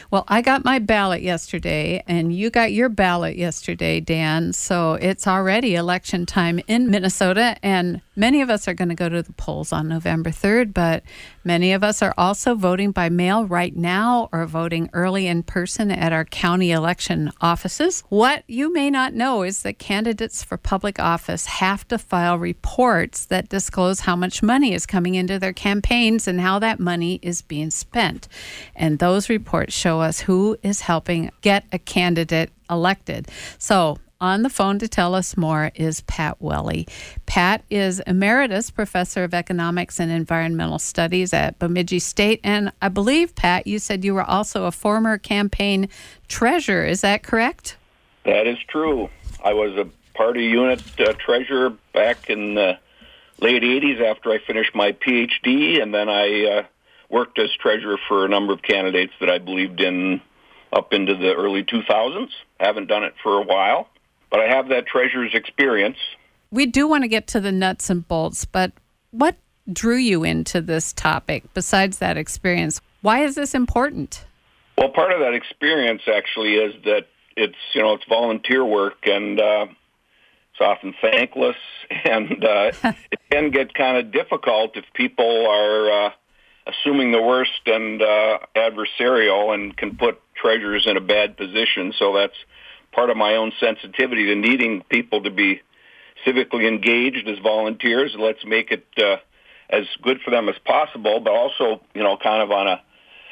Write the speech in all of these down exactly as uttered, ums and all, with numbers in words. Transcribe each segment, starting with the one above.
Well, I got my ballot yesterday, and you got your ballot yesterday, Dan. So it's already election time in Minnesota, and many of us are going to go to the polls on November third, but many of us are also voting by mail right now or voting early in person at our county election offices. What you may not know is that candidates for public office have to file reports that disclose how much money is coming into their campaigns and how that money is being spent. And those reports show us who is helping get a candidate elected. So on the phone to tell us more is Pat Welly. Pat is Emeritus Professor of Economics and Environmental Studies at Bemidji State. And I believe, Pat, you said you were also a former campaign treasurer. Is that correct? That is true. I was a party unit uh, treasurer back in the late eighties after I finished my P H D, and then I uh, worked as treasurer for a number of candidates that I believed in up into the early two thousands. Haven't done it for a while, but I have that treasurer's experience. We do want to get to the nuts and bolts, but what drew you into this topic besides that experience? Why is this important? Well, part of that experience actually is that it's, you know, it's volunteer work, and uh, it's often thankless, and uh, it can get kind of difficult if people are uh, assuming the worst and uh, adversarial and can put treasurers in a bad position. So that's part of my own sensitivity to needing people to be civically engaged as volunteers. Let's make it uh, as good for them as possible, but also, you know, kind of on a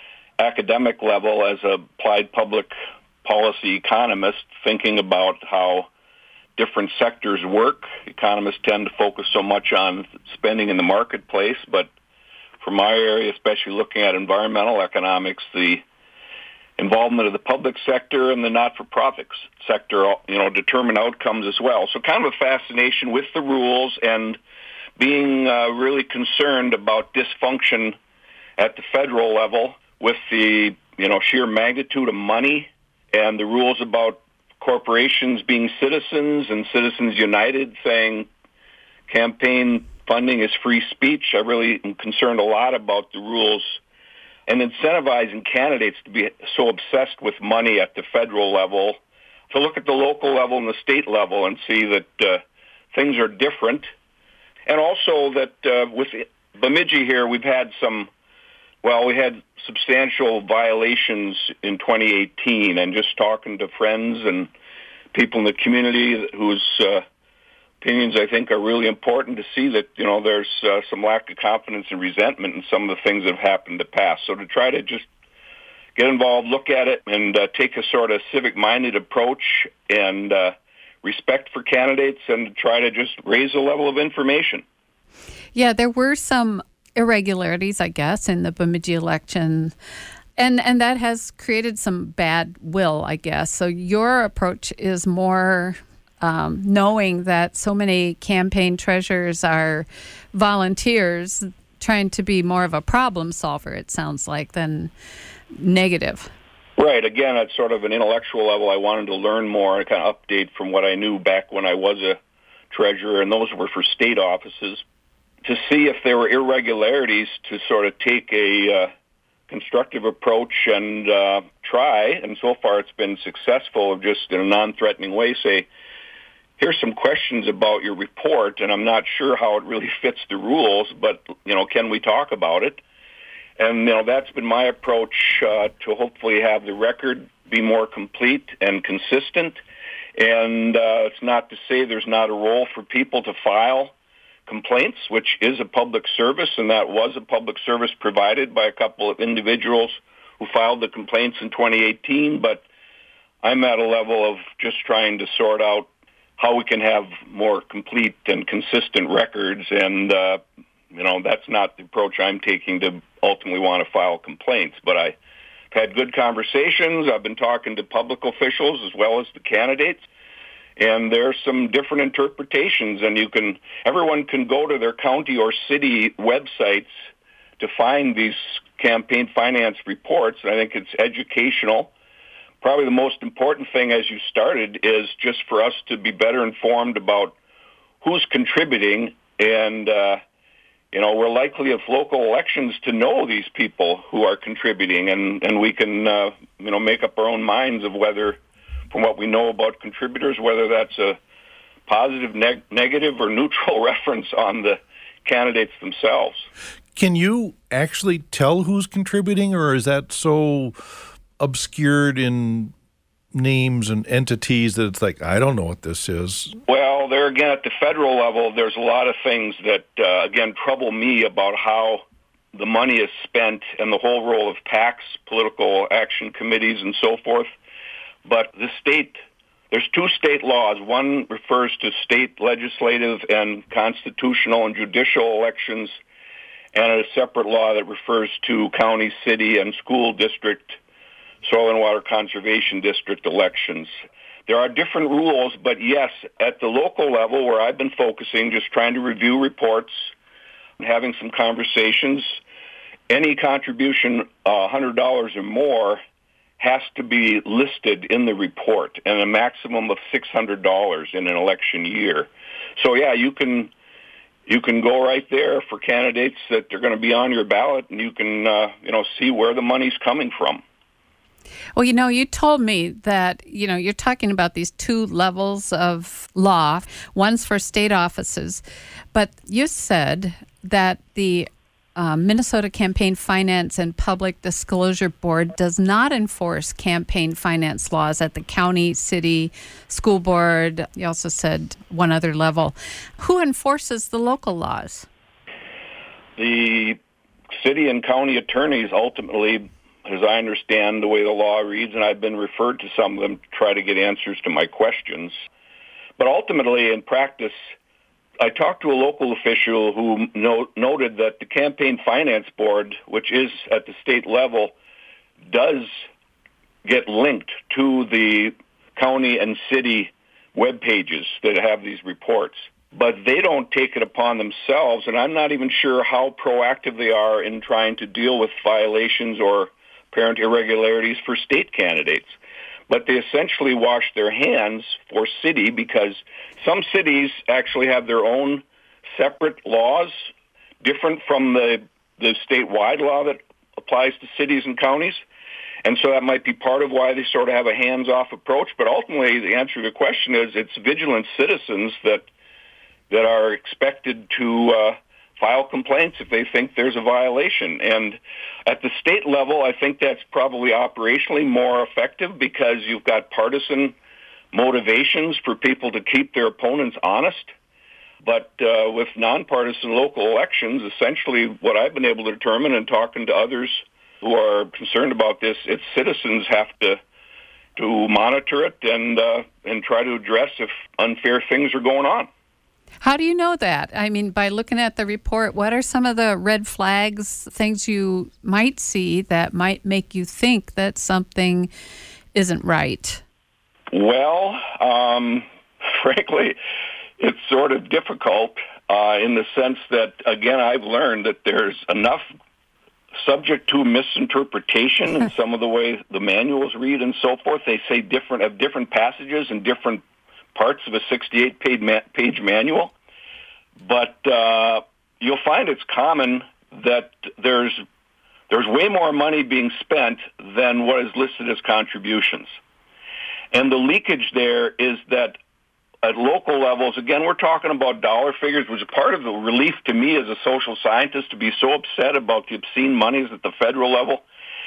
academic level as a applied public policy economist, thinking about how different sectors work. Economists tend to focus so much on spending in the marketplace, but for my area, especially looking at environmental economics, the involvement of the public sector and the not-for-profit sector, you know, determine outcomes as well. So kind of a fascination with the rules and being uh, really concerned about dysfunction at the federal level with the, you know, sheer magnitude of money and the rules about corporations being citizens and Citizens United saying campaign funding is free speech. I really am concerned a lot about the rules and incentivizing candidates to be so obsessed with money at the federal level, to look at the local level and the state level and see that uh, things are different. And also that uh, with Bemidji here, we've had some, well, we had substantial violations in twenty eighteen, and just talking to friends and people in the community whose uh, opinions I think are really important, to see that, you know, there's uh, some lack of confidence and resentment in some of the things that have happened in the past. So to try to just get involved, look at it, and uh, take a sort of civic-minded approach and uh, respect for candidates, and try to just raise the level of information. Yeah, there were some irregularities, I guess, in the Bemidji election, and and that has created some bad will, I guess. So your approach is more um, knowing that so many campaign treasurers are volunteers, trying to be more of a problem solver, it sounds like, than negative. Right. Again, at sort of an intellectual level, I wanted to learn more and kind of update from what I knew back when I was a treasurer, and those were for state offices, to see if there were irregularities, to sort of take a uh, constructive approach and uh, try, and so far it's been successful, of just in a non-threatening way say, here's some questions about your report, and I'm not sure how it really fits the rules, but, you know, can we talk about it? And, you know, that's been my approach uh, to hopefully have the record be more complete and consistent. And uh, it's not to say there's not a role for people to file complaints, which is a public service, and that was a public service provided by a couple of individuals who filed the complaints in twenty eighteen. But I'm at a level of just trying to sort out how we can have more complete and consistent records, and uh, you know, that's not the approach I'm taking to ultimately want to file complaints. But I've had good conversations. I've been talking to public officials as well as the candidates, and there's some different interpretations, and you can, everyone can go to their county or city websites to find these campaign finance reports. And I think it's educational. Probably the most important thing, as you started, is just for us to be better informed about who's contributing and, uh, you know, we're likely at local elections to know these people who are contributing, and, and we can, uh, you know, make up our own minds of whether, from what we know about contributors, whether that's a positive, neg- negative, or neutral reference on the candidates themselves. Can you actually tell who's contributing, or is that so obscured in names and entities that it's like, I don't know what this is? Well, there again, at the federal level, there's a lot of things that, uh, again, trouble me about how the money is spent and the whole role of PACs, political action committees, and so forth. But the state, there's two state laws. One refers to state legislative and constitutional and judicial elections, and a separate law that refers to county, city, and school district, soil and water conservation district elections. There are different rules, but yes, at the local level where I've been focusing, just trying to review reports, having some conversations, any contribution uh, one hundred dollars or more has to be listed in the report, and a maximum of six hundred dollars in an election year. So yeah, you can you can go right there for candidates that are going to be on your ballot, and you can uh, you know see where the money's coming from. Well, you know, you told me that, you know, you're talking about these two levels of law. One's for state offices, but you said that the uh, Minnesota Campaign Finance and Public Disclosure Board does not enforce campaign finance laws at the county, city, school board. You also said one other level. Who enforces the local laws? The city and county attorneys ultimately, as I understand the way the law reads, and I've been referred to some of them to try to get answers to my questions. But ultimately, in practice, I talked to a local official who no- noted that the Campaign Finance Board, which is at the state level, does get linked to the county and city web pages that have these reports. But they don't take it upon themselves, and I'm not even sure how proactive they are in trying to deal with violations or apparent irregularities for state candidates. But they essentially wash their hands for city, because some cities actually have their own separate laws, different from the, the statewide law that applies to cities and counties. And so that might be part of why they sort of have a hands-off approach. But ultimately, the answer to the question is it's vigilant citizens that that are expected to uh, file complaints if they think there's a violation. And at the state level, I think that's probably operationally more effective, because you've got partisan motivations for people to keep their opponents honest. But uh, with nonpartisan local elections, essentially what I've been able to determine and talking to others who are concerned about this, it's citizens have to to monitor it and uh, and try to address if unfair things are going on. How do you know that? I mean, by looking at the report, what are some of the red flags, things you might see that might make you think that something isn't right? Well, um, frankly, it's sort of difficult uh, in the sense that, again, I've learned that there's enough subject to misinterpretation in some of the way the manuals read and so forth. They say different, have different passages and different parts of a sixty-eight page manual, but uh, you'll find it's common that there's there's way more money being spent than what is listed as contributions. And the leakage there is that at local levels, again, we're talking about dollar figures, which is part of the relief to me as a social scientist to be so upset about the obscene monies at the federal level.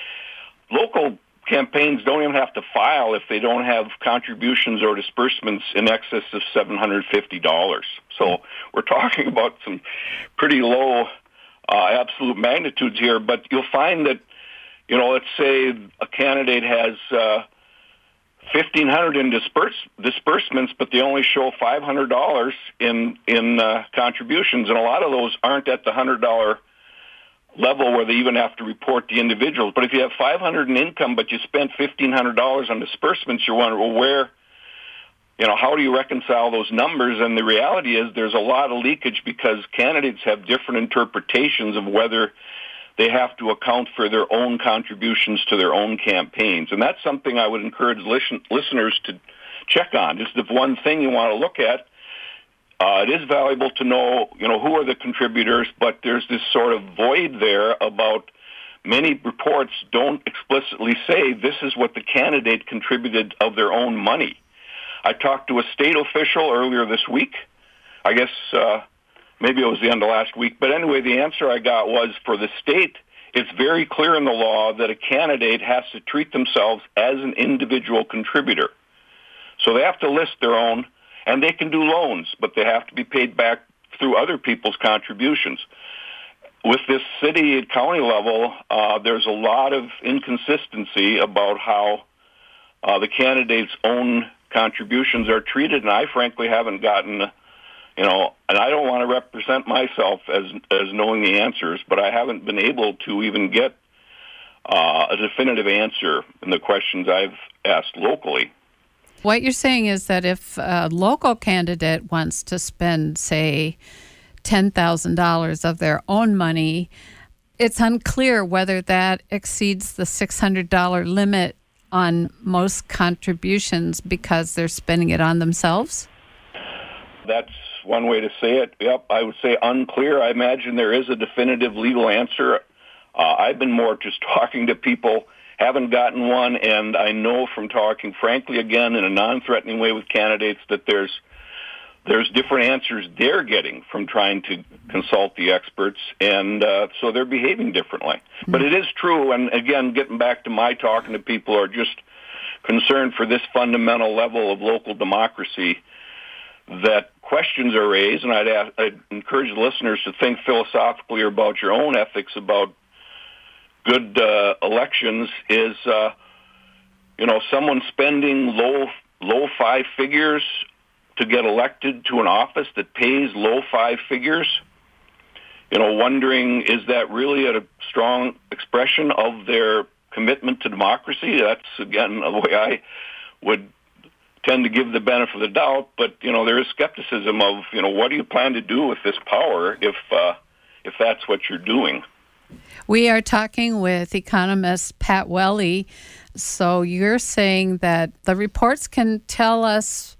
Local campaigns don't even have to file if they don't have contributions or disbursements in excess of seven hundred fifty dollars. So we're talking about some pretty low uh, absolute magnitudes here, but you'll find that, you know, let's say a candidate has uh, fifteen hundred dollars in disperse, disbursements, but they only show five hundred dollars in, in uh, contributions, and a lot of those aren't at the one hundred dollars level where they even have to report the individuals. But if you have five hundred dollars in income, but you spent fifteen hundred dollars on disbursements, you're wondering, well, where, you know, how do you reconcile those numbers? And the reality is there's a lot of leakage because candidates have different interpretations of whether they have to account for their own contributions to their own campaigns. And that's something I would encourage listen, listeners to check on. Just if one thing you want to look at, Uh, it is valuable to know, you know, who are the contributors, but there's this sort of void there about many reports don't explicitly say this is what the candidate contributed of their own money. I talked to a state official earlier this week. I guess uh, maybe it was the end of last week. But anyway, the answer I got was for the state, it's very clear in the law that a candidate has to treat themselves as an individual contributor. So they have to list their own, and they can do loans, but they have to be paid back through other people's contributions. With this city and county level, uh, there's a lot of inconsistency about how uh, the candidate's own contributions are treated, and I frankly haven't gotten, you know, and I don't want to represent myself as as knowing the answers, but I haven't been able to even get uh, a definitive answer in the questions I've asked locally. What you're saying is that if a local candidate wants to spend, say, ten thousand dollars of their own money, it's unclear whether that exceeds the six hundred dollars limit on most contributions because they're spending it on themselves? That's one way to say it. Yep, I would say unclear. I imagine there is a definitive legal answer. Uh, I've been more just talking to people, haven't gotten one, and I know from talking, frankly, again, in a non-threatening way with candidates that there's there's different answers they're getting from trying to consult the experts, and uh, so they're behaving differently. Mm-hmm. But it is true, and again, getting back to my talking to people who are just concerned for this fundamental level of local democracy, that questions are raised, and I'd, ask, I'd encourage listeners to think philosophically about your own ethics about good uh, elections. Is, uh, you know, someone spending low, low five figures to get elected to an office that pays low five figures, you know, wondering, is that really a strong expression of their commitment to democracy? That's, again, the way I would tend to give the benefit of the doubt. But, you know, there is skepticism of, you know, what do you plan to do with this power if uh, if that's what you're doing? We are talking with economist Pat Welly. So you're saying that the reports can tell us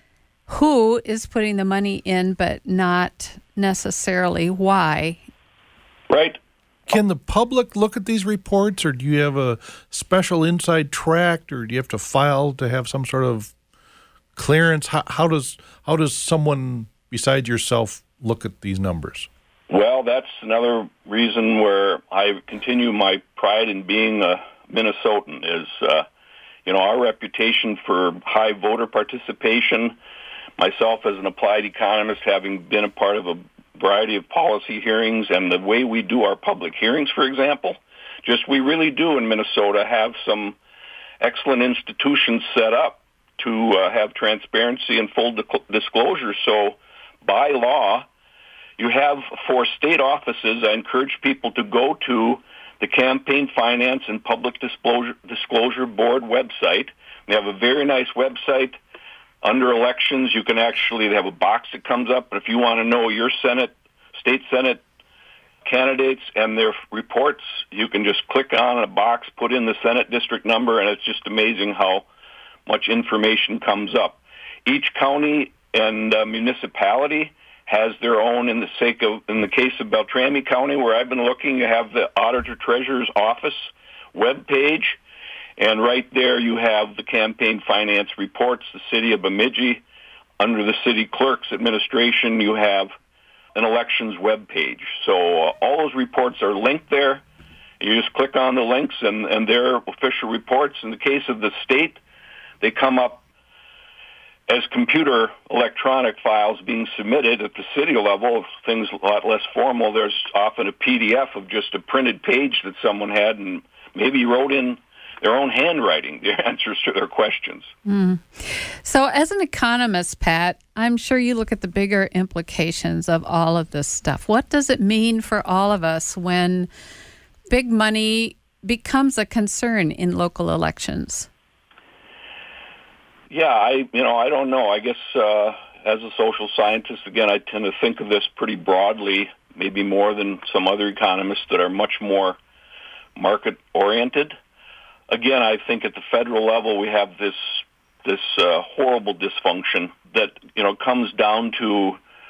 who is putting the money in, but not necessarily why. Right. Can the public look at these reports, or do you have a special inside tract, or do you have to file to have some sort of clearance? How, how does how does someone besides yourself look at these numbers? Well, that's another reason where I continue my pride in being a Minnesotan is, uh, you know, our reputation for high voter participation. Myself as an applied economist, having been a part of a variety of policy hearings, and the way we do our public hearings, for example, just we really do in Minnesota have some excellent institutions set up to uh, have transparency and full di- disclosure. So by law, you have for state offices, I encourage people to go to the Campaign Finance and Public Disclosure, Disclosure Board website. They have a very nice website. Under elections, you can actually, they have a box that comes up, and if you want to know your Senate, state Senate candidates and their reports, you can just click on a box, put in the Senate district number, and it's just amazing how much information comes up. Each county and uh, municipality has their own. In the sake of, in the case of Beltrami County, where I've been looking, you have the Auditor Treasurer's Office webpage. And right there you have the campaign finance reports, the city of Bemidji. Under the city clerk's administration, you have an elections web page. So uh, all those reports are linked there. You just click on the links, and, and they're official reports. In the case of the state, they come up as computer electronic files being submitted. At the city level, things a lot less formal. There's often a P D F of just a printed page that someone had and maybe wrote in their own handwriting, their answers to their questions. Mm. So as an economist, Pat, I'm sure you look at the bigger implications of all of this stuff. What does it mean for all of us when big money becomes a concern in local elections? Yeah, I you know, I don't know. I guess uh, as a social scientist, again, I tend to think of this pretty broadly, maybe more than some other economists that are much more market-oriented. Again, I think at the federal level we have this this uh, horrible dysfunction that, you know, comes down to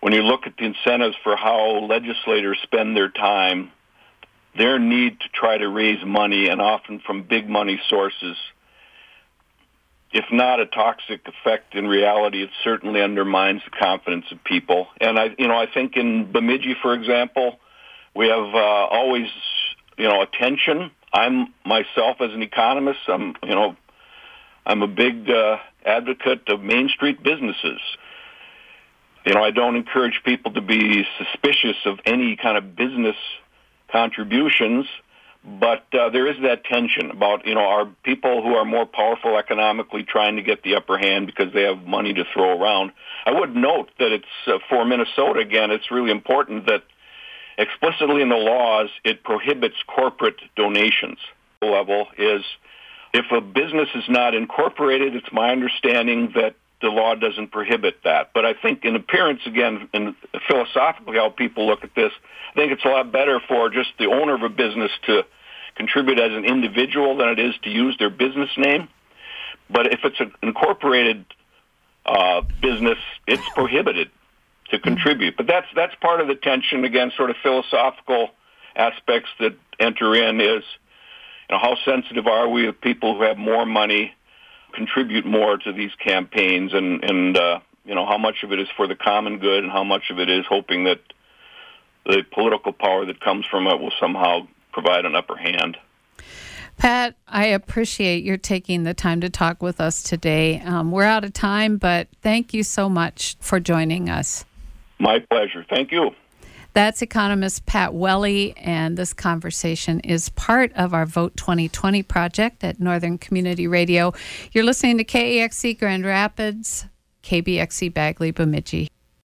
when you look at the incentives for how legislators spend their time, their need to try to raise money, and often from big money sources, if not a toxic effect, in reality, it certainly undermines the confidence of people. And I, you know, I think in Bemidji, for example, we have uh, always, you know, attention. I'm myself as an economist. I'm, you know, I'm a big uh, advocate of Main Street businesses. You know, I don't encourage people to be suspicious of any kind of business contributions. But uh, there is that tension about, you know, are people who are more powerful economically trying to get the upper hand because they have money to throw around. I would note that it's, uh, for Minnesota, again, it's really important that explicitly in the laws it prohibits corporate donations. The level is if a business is not incorporated, it's my understanding that the law doesn't prohibit that. But I think in appearance, again, and philosophically how people look at this, I think it's a lot better for just the owner of a business to contribute as an individual than it is to use their business name. But if it's an incorporated uh, business, it's prohibited to contribute. But that's that's part of the tension, again, sort of philosophical aspects that enter in is, you know, how sensitive are we of people who have more money contribute more to these campaigns, and, and uh, you know, how much of it is for the common good and how much of it is hoping that the political power that comes from it will somehow provide an upper hand. Pat, I appreciate your taking the time to talk with us today. Um, we're out of time, but thank you so much for joining us. My pleasure. Thank you. That's economist Pat Welly, and this conversation is part of our Vote twenty twenty project at Northern Community Radio. You're listening to K A X C Grand Rapids, K B X C Bagley, Bemidji.